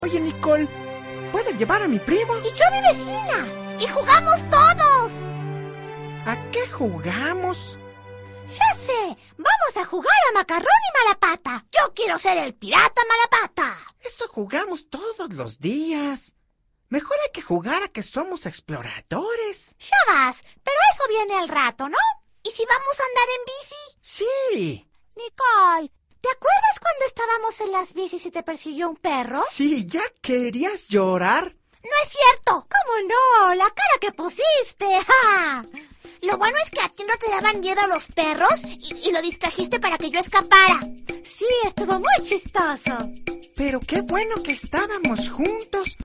Oye, Nicole, ¿puedo llevar a mi primo? Y yo a mi vecina. Y jugamos todos. ¿A qué jugamos? Ya sé, vamos a jugar a Macarrón y Malapata. Yo quiero ser el pirata Malapata. Eso jugamos todos los días. Mejor hay que jugar a que somos exploradores. Ya vas, pero eso viene al rato, ¿no? ¿Y si vamos a andar en bici? Sí. Nicole, ¿te acuerdas cuando estábamos en las bicis y te persiguió un perro? Sí, ¿ya querías llorar? ¡No es cierto! ¿Cómo no? ¡La cara que pusiste! ¡Ja! Lo bueno es que a ti no te daban miedo los perros y lo distrajiste para que yo escapara. Sí, estuvo muy chistoso. Pero qué bueno que estábamos juntos.